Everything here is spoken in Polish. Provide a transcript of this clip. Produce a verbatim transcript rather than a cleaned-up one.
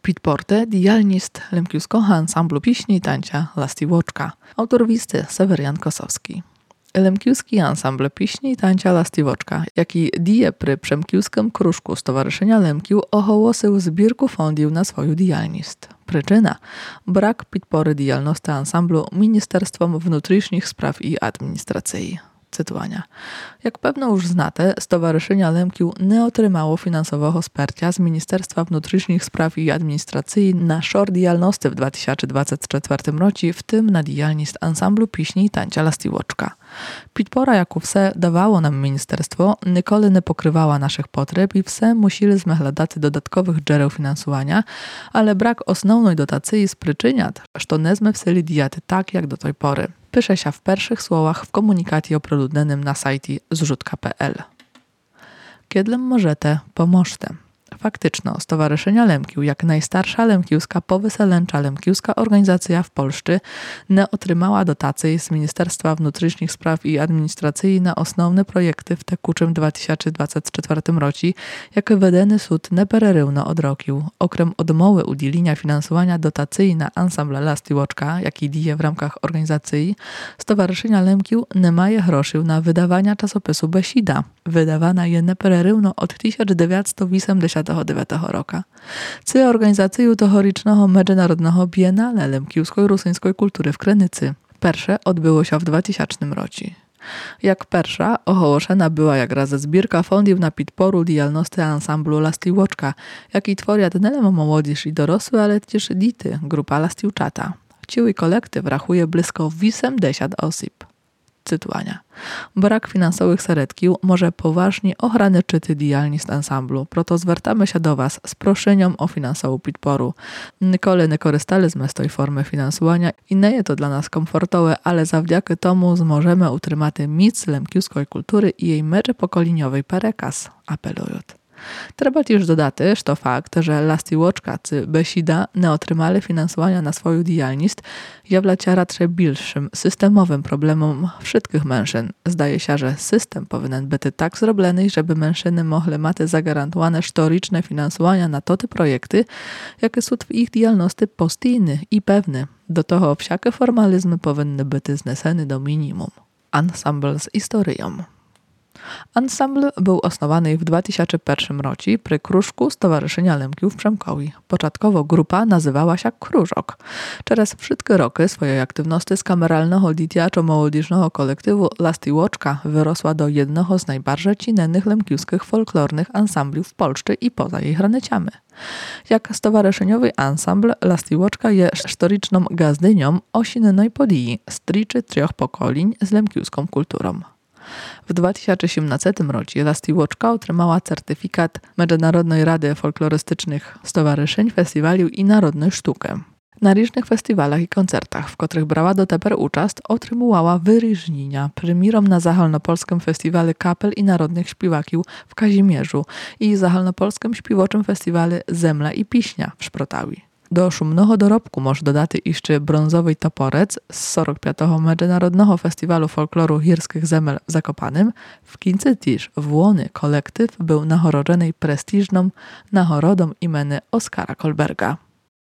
Підпорте – діяльність лемківського ансамблю пісні і танця «Ластівочка». Автор вісти – Северян Kosowski. Лемківський ансамбль пісні і танця «Ластівочка», який діє при Przemkівському кружку Stowarzyszenia Лемків, оголосив збірку фондів на свою діяльність. Причина – брак підпори діяльності ансамблю Міністерством внутрішніх справ і адміністрації. Cytowania. Jak pewno już znate, Stowarzyszenie Lemkiów nie otrzymało finansowego wsparcia z Ministerstwa Внутрішніх Spraw i Administracji na szor діяльності w dwa tysiące dwudziestym czwartym roku, w tym na діяльність ансамблю пісні і танця «Ластівочка». Підпора, яку все давало nam ministerstwo, nikoли nie pokrywała naszych potrzeb i все musili zmeglądać dodatkowych źródeł finansowania, ale brak основної dotacji spryczynia, że nie zmewsili diety tak jak do tej pory. Pisze się w pierwszych słowach w komunikacie oprodudnionym na sajcie zrzutka kropka pe el. Kiedy możecie, pomożcie. Faktyczno, Stowarzyszenie Lemkiów, jak najstarsza lemkiewska powyselęcza lemkiewska organizacja w Polsce, nie otrzymała dotacji z Ministerstwa Внутрішніх Spraw i Administracji na основne projekty w tekuczym dwa tysiące dwudziestym czwartym roku, jak wydany sud nepererywno odrokił. Okrem odmowy udzielenia finansowania dotacji na ansambl «Ластівочка», jaki dzieje w ramach organizacji, Stowarzyszenia Lemkiów nie ma groszy na wydawania czasopisu Besida. Wydawana je nepererywno od tysiąc dziewięćset osiemdziesiątego dziewiątego roku. Це організацію тогорічного Międzynarodowego Biennale Lemkiewsko-Rusyńskiej Kultury w Krynicy. Pierwsze odbyło się w dwutysięcznym roku. Jak pierwsza ogłoszona była jak raz zbiórka fondów na podporu działalności ansamblu «Ластівочка», jaki tworzy nie tylko młodzież i dorosłe, ale też dzieci, grupa «Ластівчата». Cały kolektyw rachuje blisko osiemdziesiąt osób. Cytowania. Brak finansowych środków może poważnie ograniczyć działalność ansamblu, proto zwracamy się do Was z proszeniem o finansową podporu. Nikoли nie korzystaliśmy z tej formy finansowania i nie jest to dla nas komfortowe, ale zawdzięki temu zможemy utrzymać mieć lemkiewskiej kultury i jej międzypokoleniowy przekaz, apelują. Trzeba też dodać, że fakt, że «Ластівочка» czy Besida nie otrzymali finansowania na swoją działalność, jawia się raczej większym, systemowym problemem wszystkich mężczyzn. Zdaje się, że system powinien być tak zrobiony, żeby mężczyzny mogli mieć zagwarantowane sztoryczne finansowania na te projekty, jakie są w ich działalności postійne i pewne. Do tego wszelkie formalizmy powinny być znesene do minimum. Ensemble z historią. Ensemble był osnowany w dwa tysiące pierwszym roku przy krужку Stowarzyszenia Lemkiów w Przemkowi. Początkowo grupa nazywała się Krużok. Przez wszystkie roki swojej aktywności z kameralnego dzieciaczo-młodzieżnego kolektywu «Ластівочка» wyrosła do jednego z najbardziej cenionych lemkiewskich folklornych ansambli w Polsce i poza jej granicami. Jak stowarzyszeniowy ansambl «Ластівочка» jest historyczną gazdynią osinnej podii z triczy trzech pokoleń z lemkiewską kulturą. W dwa tysiące siedemnastym roku «Ластівочка» otrzymała certyfikat Międzynarodowej Rady Folklorystycznych Stowarzyszeń, Festiwali i Narodnej Sztuki. Na różnych festiwalach i koncertach, w których brała do teper uczest, otrzymywała wyróżnienia premierom na Zahalnopolskim Festiwalu Kapel i Narodnych Śpiewaków w Kazimierzu i Zahalnopolskim Śpiewoczym Festiwalu Zemla i Piśnia w Szprotawi. Do szumnego dorobku może dodać jeszcze brązowy toporec z czterdziestego piątego Międzynarodowego Festiwalu Folkloru Górskich Zemel w Zakopanem. W końcu też włony kolektyw był nagrodzony prestiżną nagrodą imienia Oskara Kolberga.